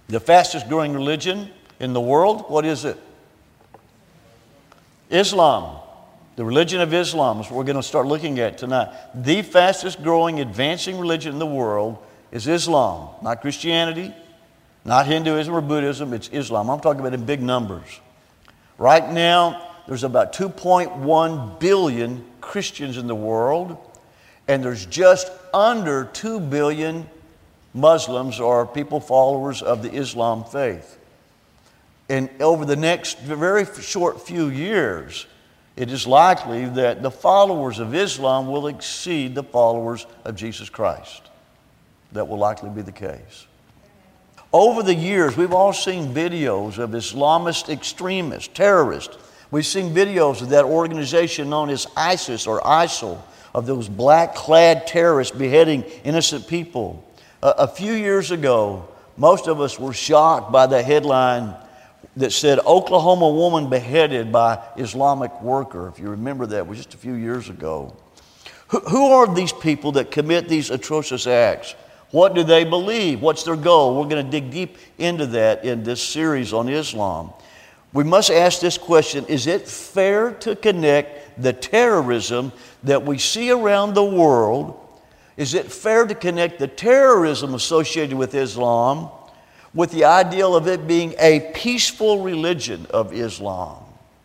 The fastest growing religion in the world, what is it? Islam. The religion of Islam is what we're going to start looking at tonight. The fastest growing, advancing religion in the world is Islam. Not Christianity, not Hinduism or Buddhism, it's Islam. I'm talking about in big numbers. Right now, there's about 2.1 billion Christians in the world, and there's just under 2 billion Muslims or people followers of the Islam faith. And over the next very short few years, it is likely that the followers of Islam will exceed the followers of Jesus Christ. That will likely be the case. Over the years, we've all seen videos of Islamist extremists, terrorists. We've seen videos of that organization known as ISIS or ISIL, of those black-clad terrorists beheading innocent people. A few years ago, most of us were shocked by the headline that said, Oklahoma woman beheaded by Islamic worker. If you remember that, it was just a few years ago. Who are these people that commit these atrocious acts? What do they believe? What's their goal? We're going to dig deep into that in this series on Islam. We must ask this question: is it fair to connect the terrorism that we see around the world? Is it fair to connect the terrorism associated with Islam with the ideal of it being a peaceful religion of Islam?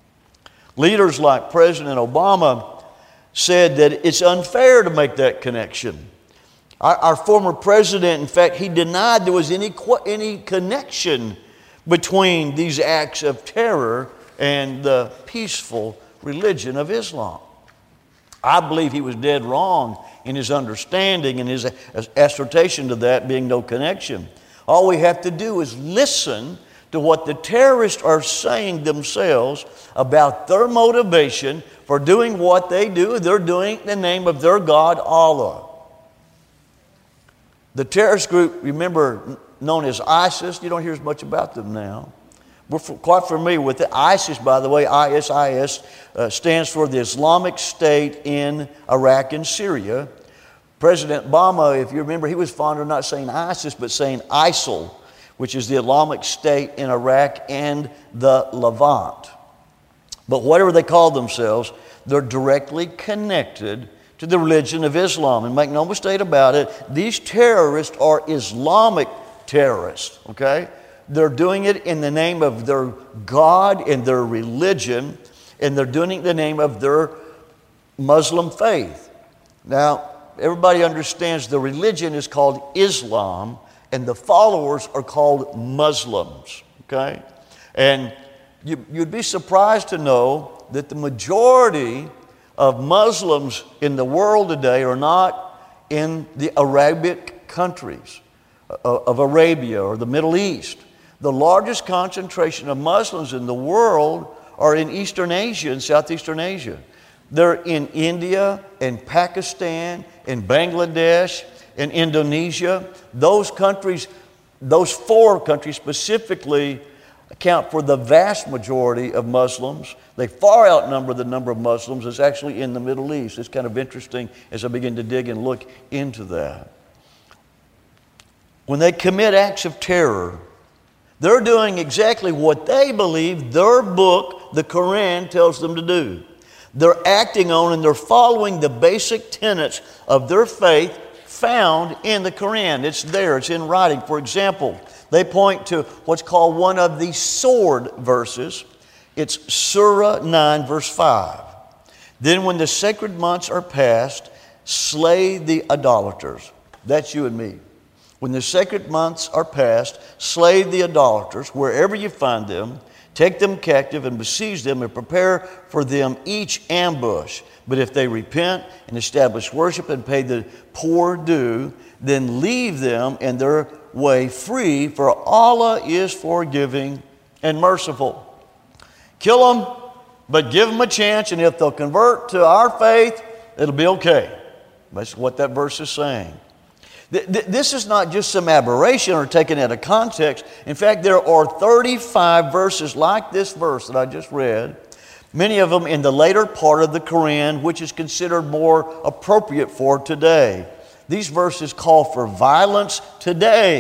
Leaders like President Obama said that it's unfair to make that connection. Our former president, in fact, he denied there was any connection between these acts of terror and the peaceful religion of Islam. I believe he was dead wrong in his understanding and his assertion to that being no connection. All we have to do is listen to what the terrorists are saying themselves about their motivation for doing what they do. They're doing it in the name of their God, Allah. The terrorist group, remember, known as ISIS, you don't hear as much about them now. We're quite familiar with it. ISIS, by the way, ISIS, stands for the Islamic State in Iraq and Syria. President Obama, if you remember, he was fond of not saying ISIS, but saying ISIL, which is the Islamic State in Iraq and the Levant. But whatever they call themselves, they're directly connected to the religion of Islam. And make no mistake about it, these terrorists are Islamic terrorists, okay? They're doing it in the name of their God and their religion, and they're doing it in the name of their Muslim faith. Now, everybody understands the religion is called Islam, and the followers are called Muslims, okay? And you'd be surprised to know that the majority of Muslims in the world today are not in the Arabic countries of Arabia or the Middle East. The largest concentration of Muslims in the world are in Eastern Asia and Southeastern Asia. They're in India and Pakistan and Bangladesh and Indonesia. Those countries, those four countries specifically, account for the vast majority of Muslims. They far outnumber the number of Muslims that's actually in the Middle East. It's kind of interesting as I begin to dig and look into that. When they commit acts of terror, they're doing exactly what they believe their book, the Quran, tells them to do. They're acting on and they're following the basic tenets of their faith found in the Quran. It's there, it's in writing. For example, they point to what's called one of the sword verses. It's Surah 9, verse 5. Then when the sacred months are past, slay the idolaters. That's you and me. When the sacred months are past, slay the idolaters wherever you find them. Take them captive and besiege them and prepare for them each ambush. But if they repent and establish worship and pay the poor due, then leave them in their way free, for Allah is forgiving and merciful. Kill them, but give them a chance, and if they'll convert to our faith, it'll be okay. That's what that verse is saying. This is not just some aberration or taken out of context. In fact, there are 35 verses like this verse that I just read, many of them in the later part of the Quran, which is considered more appropriate for today. These verses call for violence today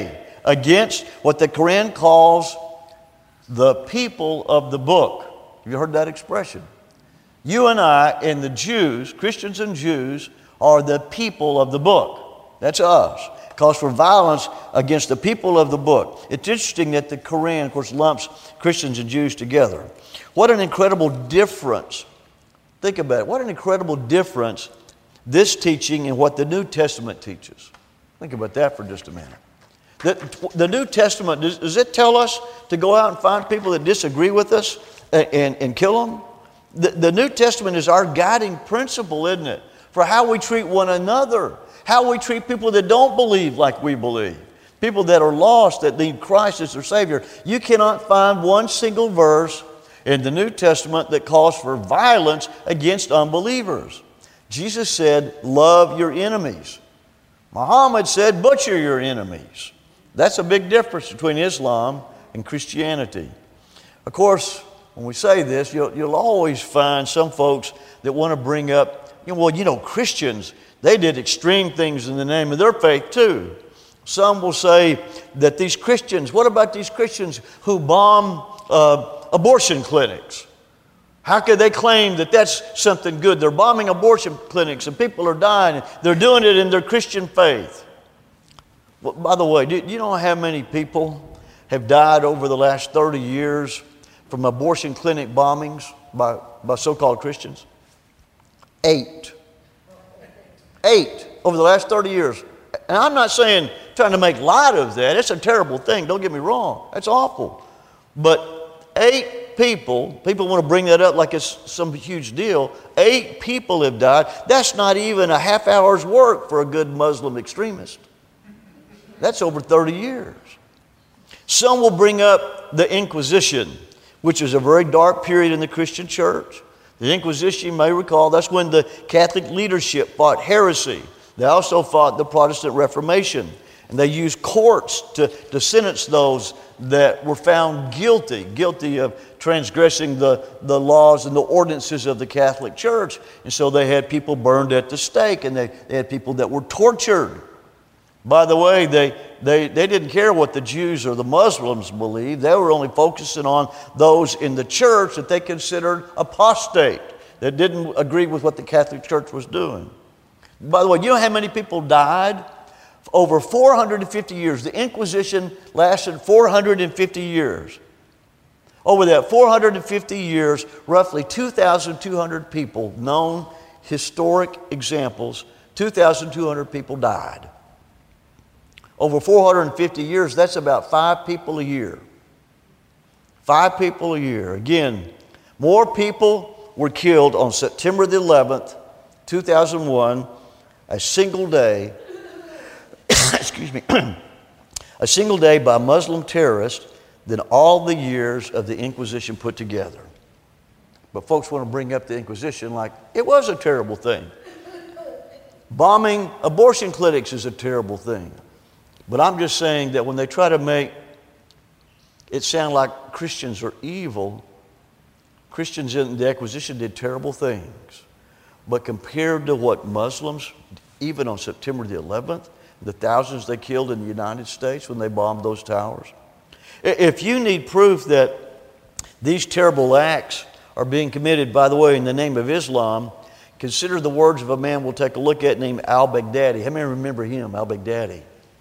against what the Quran calls the people of the book. Have you heard that expression? You and I and the Jews, Christians and Jews, are the people of the book. That's us. It calls for violence against the people of the book. It's interesting that the Quran, of course, lumps Christians and Jews together. What an incredible difference. Think about it. What an incredible difference this teaching and what the New Testament teaches. Think about that for just a minute. The New Testament, does it tell us to go out and find people that disagree with us and kill them? The New Testament is our guiding principle, isn't it? For how we treat one another, how we treat people that don't believe like we believe, people that are lost, that need Christ as their Savior. You cannot find one single verse in the New Testament that calls for violence against unbelievers. Jesus said, love your enemies. Muhammad said, butcher your enemies. That's a big difference between Islam and Christianity. Of course, when we say this, you'll always find some folks that want to bring up, Christians, they did extreme things in the name of their faith too. Some will say that these Christians, what about these Christians who bomb abortion clinics? How could they claim that that's something good? They're bombing abortion clinics and people are dying. They're doing it in their Christian faith. Well, by the way, do you know how many people have died over the last 30 years from abortion clinic bombings by so-called Christians? 8. 8 over the last 30 years. And I'm not saying trying to make light of that. It's a terrible thing. Don't get me wrong. That's awful. But 8 people want to bring that up like it's some huge deal. 8 people have died. That's not even a half hour's work for a good Muslim extremist. That's over 30 years. Some will bring up the Inquisition, which is a very dark period in the Christian church. The Inquisition, you may recall, that's when the Catholic leadership fought heresy. They also fought the Protestant Reformation. And they used courts to sentence those that were found guilty of transgressing the laws and the ordinances of the Catholic Church. And so they had people burned at the stake, and they had people that were tortured. By the way, they didn't care what the Jews or the Muslims believed. They were only focusing on those in the church that they considered apostate, that didn't agree with what the Catholic Church was doing. By the way, you know how many people died? Over 450 years. The Inquisition lasted 450 years. Over that 450 years, roughly 2,200 people, known historic examples, 2,200 people died. Over 450 years, that's about 5 people a year. 5 people a year. Again, more people were killed on September the 11th, 2001, a single day, excuse me, a single day by Muslim terrorists than all the years of the Inquisition put together. But folks want to bring up the Inquisition like it was a terrible thing. Bombing abortion clinics is a terrible thing. But I'm just saying that when they try to make it sound like Christians are evil, Christians in the Inquisition did terrible things. But compared to what Muslims, even on September the 11th, the thousands they killed in the United States when they bombed those towers. If you need proof that these terrible acts are being committed, by the way, in the name of Islam, consider the words of a man we'll take a look at named al-Baghdadi. How many remember him, al-Baghdadi?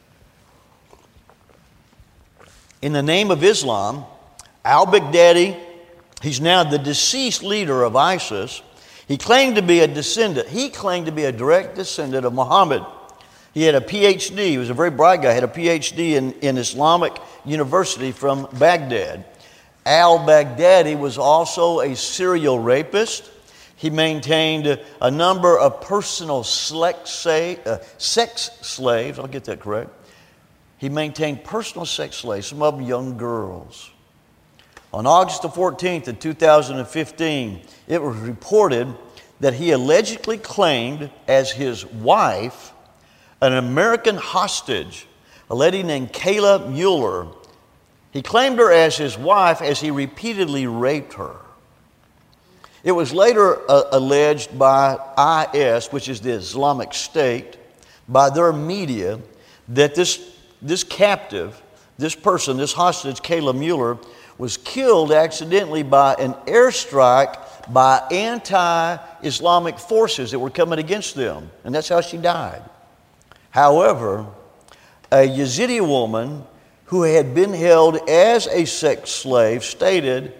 In the name of Islam, al-Baghdadi, he's now the deceased leader of ISIS. He claimed to be a descendant. He claimed to be a direct descendant of Muhammad. He had a PhD. He was a very bright guy. He had a PhD in Islamic University from Baghdad. Al-Baghdadi was also a serial rapist. He maintained a number of personal sex slaves. I'll get that correct. He maintained personal sex slaves, some of them young girls. On August the 14th of 2015, it was reported that he allegedly claimed as his wife an American hostage, a lady named Kayla Mueller. He claimed her as his wife as he repeatedly raped her. It was later alleged by IS, which is the Islamic State, by their media, that this captive This person, this hostage, Kayla Mueller, was killed accidentally by an airstrike by anti-Islamic forces that were coming against them. And that's how she died. However, a Yazidi woman who had been held as a sex slave stated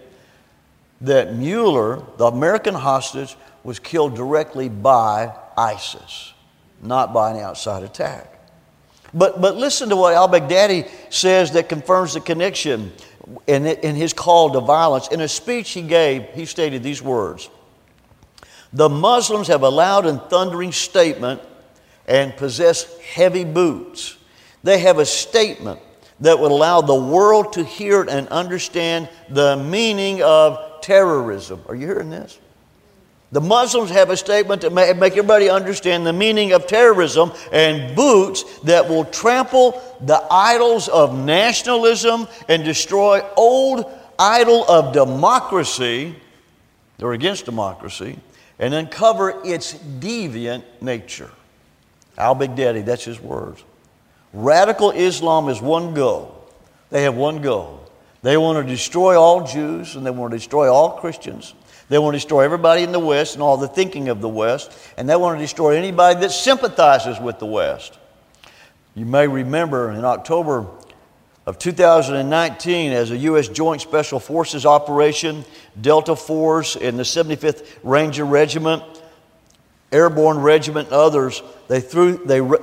that Mueller, the American hostage, was killed directly by ISIS, not by an outside attack. But listen to what al-Baghdadi says that confirms the connection in his call to violence. In a speech he gave, he stated these words: "The Muslims have a loud and thundering statement and possess heavy boots. They have a statement that would allow the world to hear and understand the meaning of terrorism." Are you hearing this? The Muslims have a statement to make everybody understand the meaning of terrorism, and boots that will trample the idols of nationalism and destroy old idol of democracy. They're against democracy, and uncover its deviant nature. Al-Baghdadi, that's his words. Radical Islam is one goal. They have one goal. They want to destroy all Jews, and they want to destroy all Christians. They want to destroy everybody in the West and all the thinking of the West, and they want to destroy anybody that sympathizes with the West. You may remember in October of 2019, as a U.S. Joint Special Forces operation, Delta Force and the 75th Ranger Regiment, Airborne Regiment, and others, they flew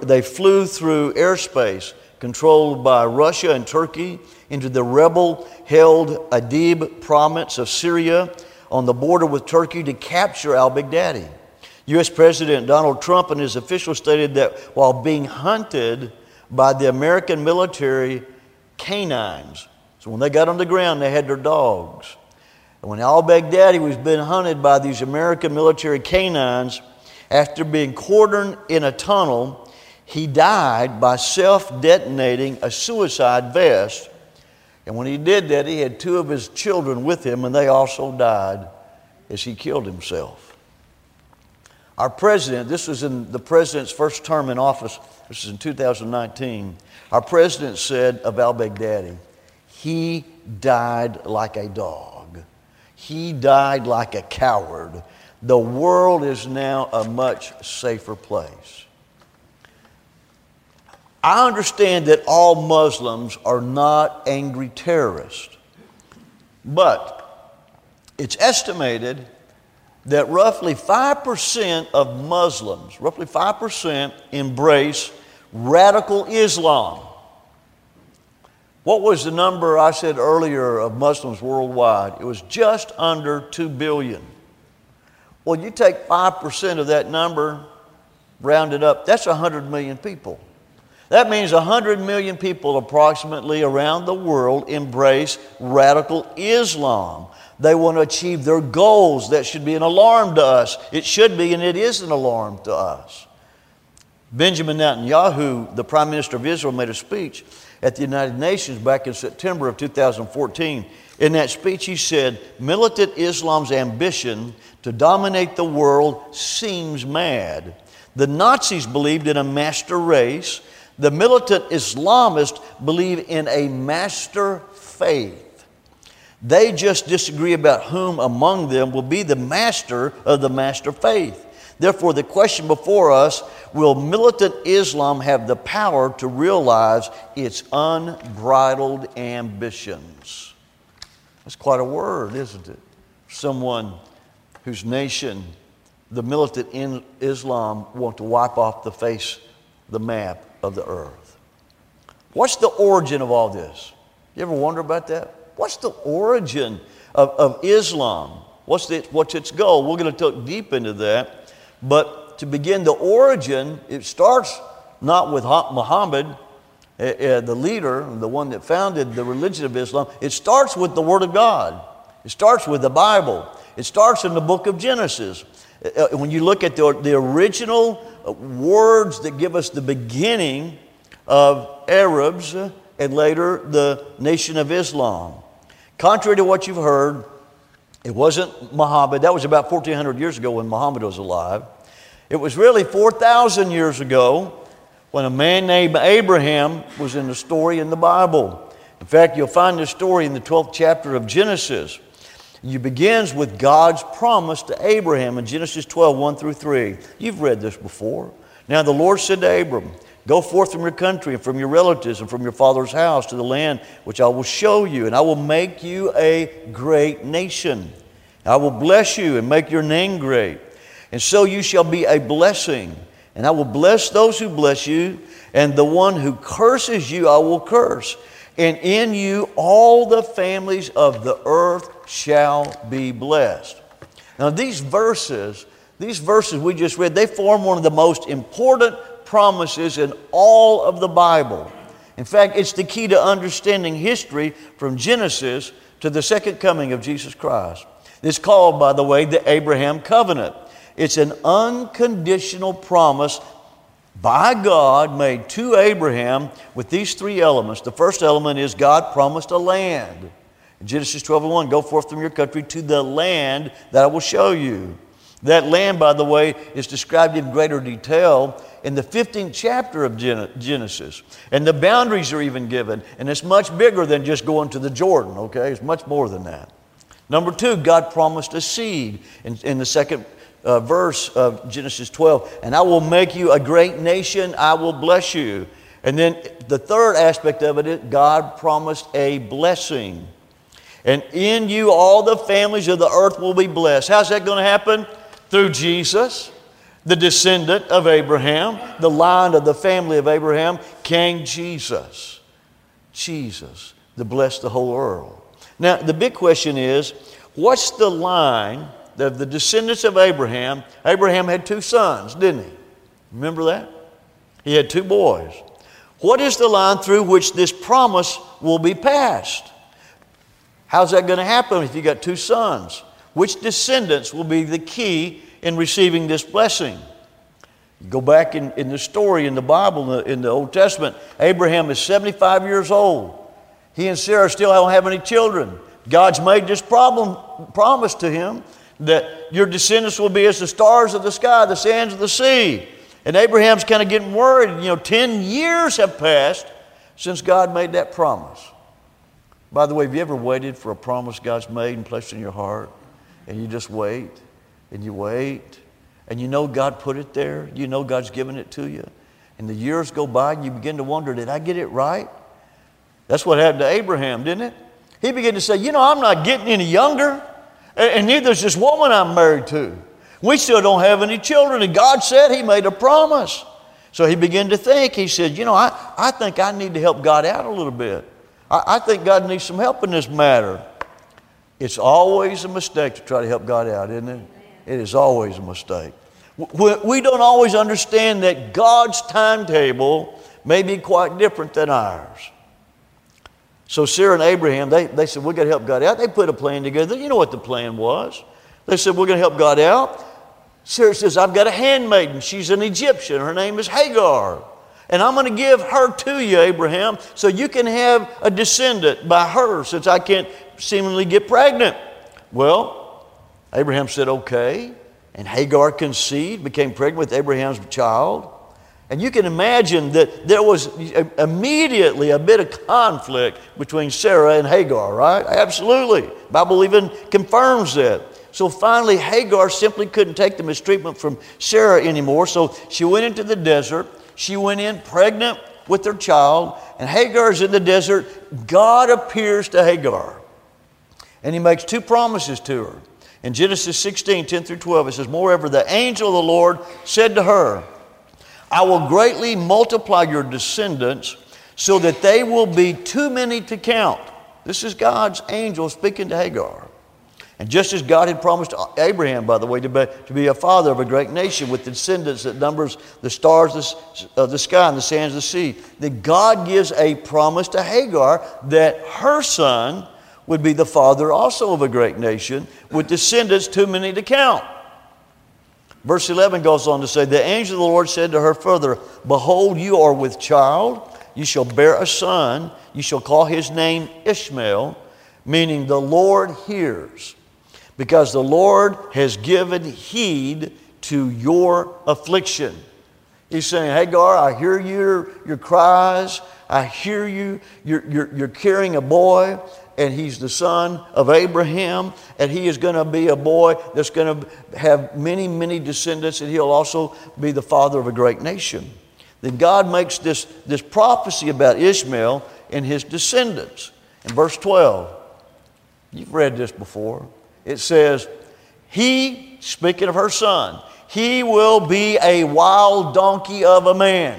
through airspace controlled by Russia and Turkey into the rebel-held Idlib province of Syria on the border with Turkey to capture al-Baghdadi. U.S. President Donald Trump and his officials stated that while being hunted by the American military canines, so when they got on the ground, they had their dogs. And when al-Baghdadi was being hunted by these American military canines, after being cordoned in a tunnel, he died by self-detonating a suicide vest. And when he did that, he had two of his children with him, and they also died as he killed himself. Our president, this was in the president's first term in office, this is in 2019, our president said of al-Baghdadi, "He died like a dog. He died like a coward. The world is now a much safer place." I understand that all Muslims are not angry terrorists, but it's estimated that roughly 5% of Muslims, roughly 5%, embrace radical Islam. What was the number I said earlier of Muslims worldwide? It was just under 2 billion. Well, you take 5% of that number, round it up, that's 100 million people. That means 100 million people approximately around the world embrace radical Islam. They want to achieve their goals. That should be an alarm to us. It should be, and it is an alarm to us. Benjamin Netanyahu, the Prime Minister of Israel, made a speech at the United Nations back in September of 2014. In that speech, he said, "Militant Islam's ambition to dominate the world seems mad. The Nazis believed in a master race. The militant Islamists believe in a master faith. They just disagree about whom among them will be the master of the master faith. Therefore, the question before us, will militant Islam have the power to realize its unbridled ambitions?" That's quite a word, isn't it? Someone whose nation, the militant Islam, want to wipe off the face, the map of the earth. What's the origin of all this? You ever wonder about that? What's the origin of Islam? What's its goal? We're going to look deep into that. But to begin the origin, it starts not with Muhammad, the leader, the one that founded the religion of Islam. It starts with the Word of God. It starts with the Bible. It starts in the book of Genesis. When you look at the original words that give us the beginning of Arabs and later the nation of Islam. Contrary to what you've heard, it wasn't Muhammad. That was about 1,400 years ago when Muhammad was alive. It was really 4,000 years ago when a man named Abraham was in the story in the Bible. In fact, you'll find this story in the 12th chapter of Genesis. It begins with God's promise to Abraham in Genesis 12, 1 through 3. You've read this before. Now the Lord said to Abram, go forth from your country and from your relatives and from your father's house to the land which I will show you, and I will make you a great nation. I will bless you and make your name great, and so you shall be a blessing. And I will bless those who bless you, and the one who curses you I will curse. And in you all the families of the earth shall be blessed. Now these verses we just read, they form one of the most important promises in all of the Bible. In fact, it's the key to understanding history from Genesis to the second coming of Jesus Christ. It's called, by the way, the Abraham covenant. It's an unconditional promise by God made to Abraham with these three elements. The first element is God promised a land. In Genesis 12:1, go forth from your country to the land that I will show you. That land, by the way, is described in greater detail in the 15th chapter of Genesis. And the boundaries are even given. And it's much bigger than just going to the Jordan, okay? It's much more than that. Number two, God promised a seed in the second verse of Genesis 12. And I will make you a great nation. I will bless you. And then the third aspect of it is God promised a blessing. And in you all the families of the earth will be blessed. How's that going to happen? Through Jesus, the descendant of Abraham, the line of the family of Abraham, King Jesus. Jesus, to bless the whole world. Now, the big question is, what's the line of the descendants of Abraham? Abraham had two sons, didn't he? Remember that? He had two boys. What is the line through which this promise will be passed? How's that going to happen if you got two sons? Which descendants will be the key in receiving this blessing? You go back in the story in the Bible, in the Old Testament, Abraham is 75 years old. He and Sarah still don't have any children. God's made this promise to him that your descendants will be as the stars of the sky, the sands of the sea. And Abraham's kind of getting worried. 10 years have passed since God made that promise. By the way, have you ever waited for a promise God's made and placed in your heart? And you just wait, and you wait, and you know God put it there. You know God's given it to you. And the years go by, and you begin to wonder, did I get it right? That's what happened to Abraham, didn't it? He began to say, I'm not getting any younger, and neither is this woman I'm married to. We still don't have any children, and God said He made a promise. So he began to think. He said, I think I need to help God out a little bit. I think God needs some help in this matter. It's always a mistake to try to help God out, isn't it? It is always a mistake. We don't always understand that God's timetable may be quite different than ours. So Sarah and Abraham, they said, we've got to help God out. They put a plan together. You know what the plan was. They said, we're going to help God out. Sarah says, I've got a handmaiden. She's an Egyptian. Her name is Hagar. And I'm going to give her to you, Abraham, so you can have a descendant by her, since I can't seemingly get pregnant. Well, Abraham said, okay. And Hagar conceived, became pregnant with Abraham's child. And you can imagine that there was immediately a bit of conflict between Sarah and Hagar, right? Absolutely. The Bible even confirms that. So finally, Hagar simply couldn't take the mistreatment from Sarah anymore. So she went into the desert. She went in pregnant with her child. And Hagar's in the desert. God appears to Hagar. And He makes two promises to her. In Genesis 16, 10 through 12, it says, moreover, the angel of the Lord said to her, I will greatly multiply your descendants so that they will be too many to count. This is God's angel speaking to Hagar. And just as God had promised Abraham, by the way, to be a father of a great nation with descendants that numbers the stars of the sky and the sands of the sea, that God gives a promise to Hagar that her son would be the father also of a great nation with descendants too many to count. Verse 11 goes on to say, the angel of the Lord said to her further, behold, you are with child. You shall bear a son. You shall call his name Ishmael, meaning the Lord hears. Because the Lord has given heed to your affliction. He's saying, Hagar, I hear your cries. I hear you. You're carrying a boy, and he's the son of Abraham, and he is going to be a boy that's going to have many, many descendants, and he'll also be the father of a great nation. Then God makes this prophecy about Ishmael and his descendants. In verse 12, you've read this before. It says, he, speaking of her son, he will be a wild donkey of a man.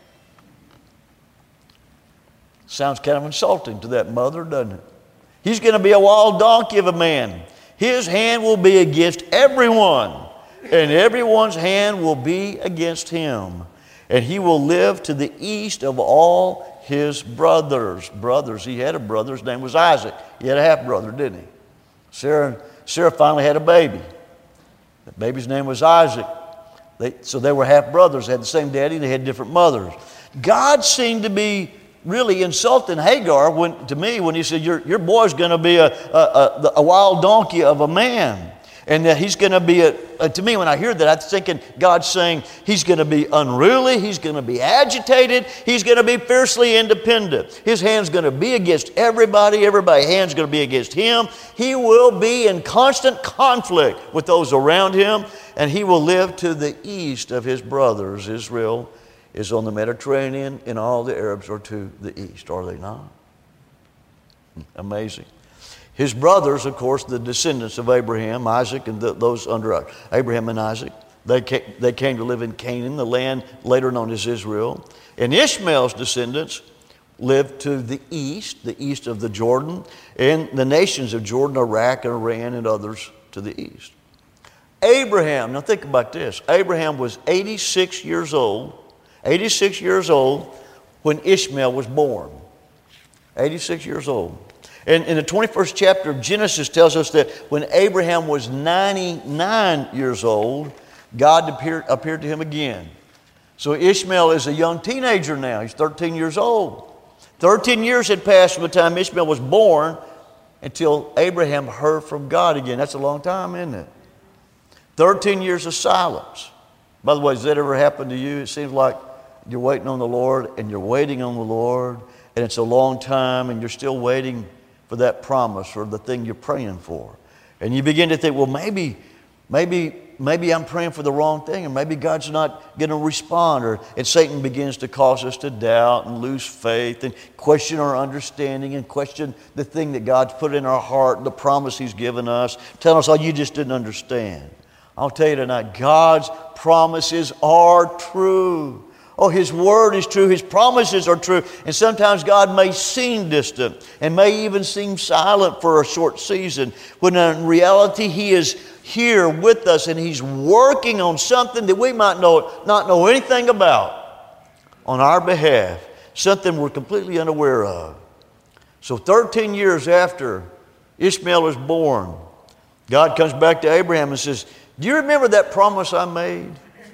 Sounds kind of insulting to that mother, doesn't it? He's going to be a wild donkey of a man. His hand will be against everyone, and everyone's hand will be against him. And he will live to the east of all his brothers. He had a brother. His name was Isaac. He had a half-brother, didn't he? Sarah finally had a baby. The baby's name was Isaac. So they were half-brothers. They had the same daddy. They had different mothers. God seemed to be really insulting Hagar to me when he said, your boy's going to be a wild donkey of a man. And that he's going to be, to me when I hear that, I'm thinking God's saying he's going to be unruly, he's going to be agitated, he's going to be fiercely independent. His hand's going to be against everybody's hand's going to be against him. He will be in constant conflict with those around him, and he will live to the east of his brothers. Israel is on the Mediterranean, and all the Arabs are to the east, are they not? Amazing. His brothers, of course, the descendants of Abraham, Isaac, and those under Abraham and Isaac, they came to live in Canaan, the land later known as Israel. And Ishmael's descendants lived to the east of the Jordan, and the nations of Jordan, Iraq, and Iran, and others to the east. Abraham, now think about this. Abraham was 86 years old when Ishmael was born. 86 years old. And in the 21st chapter of Genesis tells us that when Abraham was 99 years old, God appeared to him again. So Ishmael is a young teenager now. He's 13 years old. 13 years had passed from the time Ishmael was born until Abraham heard from God again. That's a long time, isn't it? 13 years of silence. By the way, has that ever happened to you? It seems like you're waiting on the Lord, and you're waiting on the Lord, and it's a long time, and you're still waiting for that promise or the thing you're praying for. And you begin to think, well, maybe I'm praying for the wrong thing, or maybe God's not going to respond. And Satan begins to cause us to doubt and lose faith and question our understanding and question the thing that God's put in our heart, the promise He's given us, telling us, oh, you just didn't understand. I'll tell you tonight, God's promises are true. Oh, His Word is true. His promises are true. And sometimes God may seem distant and may even seem silent for a short season, when in reality He is here with us, and He's working on something that we might not know anything about on our behalf, something we're completely unaware of. So 13 years after Ishmael is born, God comes back to Abraham and says, do you remember that promise I made?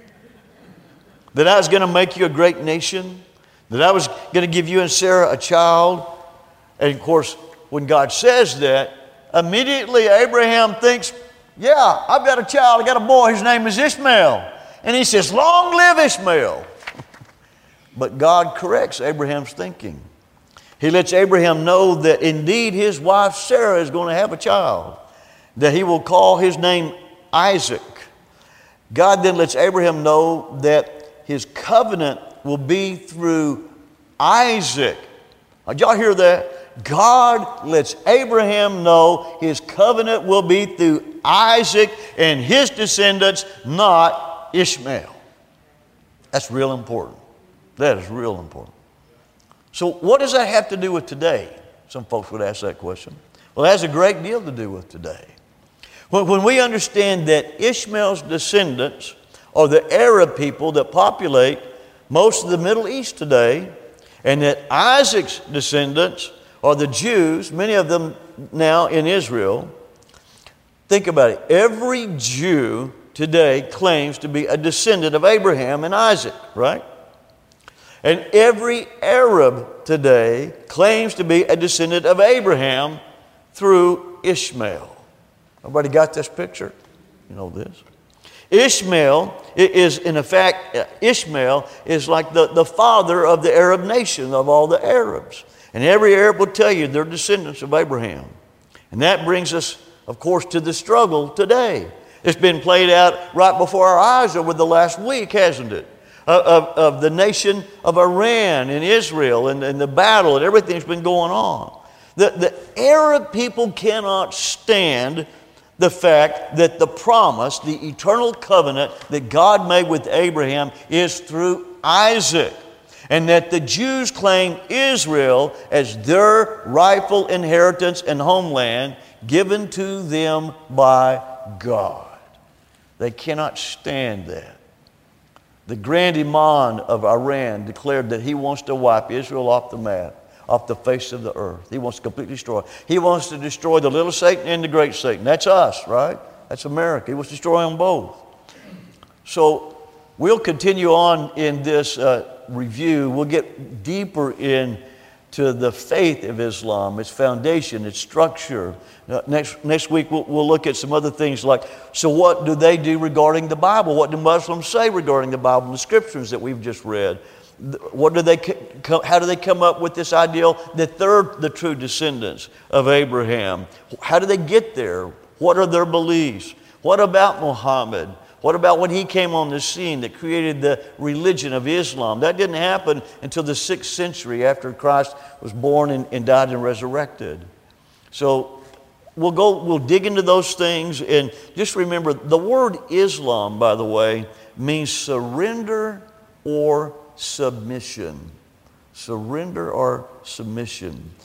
That I was going to make you a great nation? That I was going to give you and Sarah a child? And of course, when God says that, immediately Abraham thinks, yeah, I've got a child, I got a boy, his name is Ishmael. And he says, long live Ishmael. But God corrects Abraham's thinking. He lets Abraham know that indeed his wife Sarah is going to have a child, that he will call his name Isaac. God then lets Abraham know that His covenant will be through Isaac. Did y'all hear that? God lets Abraham know His covenant will be through Isaac and his descendants, not Ishmael. That's real important. That is real important. So what does that have to do with today? Some folks would ask that question. Well, it has a great deal to do with today. When we understand that Ishmael's descendants are the Arab people that populate most of the Middle East today, and that Isaac's descendants are the Jews, many of them now in Israel. Think about it. Every Jew today claims to be a descendant of Abraham and Isaac, right? And every Arab today claims to be a descendant of Abraham through Ishmael. Everybody got this picture? You know this? Ishmael is, in effect, Ishmael is like the father of the Arab nation, of all the Arabs. And every Arab will tell you they're descendants of Abraham. And that brings us, of course, to the struggle today. It's been played out right before our eyes over the last week, hasn't it? Of the nation of Iran and Israel and the battle and everything that's been going on. The Arab people cannot stand the fact that the promise, the eternal covenant that God made with Abraham is through Isaac. And that the Jews claim Israel as their rightful inheritance and homeland given to them by God. They cannot stand that. The Grand Imam of Iran declared that he wants to wipe Israel off the map, off the face of the earth. He wants to completely destroy. He wants to destroy the little Satan and the great Satan. That's us, right? That's America. He wants to destroy them both. So we'll continue on in this review. We'll get deeper into the faith of Islam, its foundation, its structure. Next week we'll look at some other things like, so what do they do regarding the Bible? What do Muslims say regarding the Bible and the scriptures that we've just read? How do they come up with this ideal that they're the true descendants of Abraham? How do they get there? What are their beliefs? What about Muhammad? What about when he came on the scene that created the religion of Islam? That didn't happen until the 6th century after Christ was born and died and resurrected. So we'll dig into those things, and just remember the word Islam, by the way, means surrender or submission. Surrender or submission.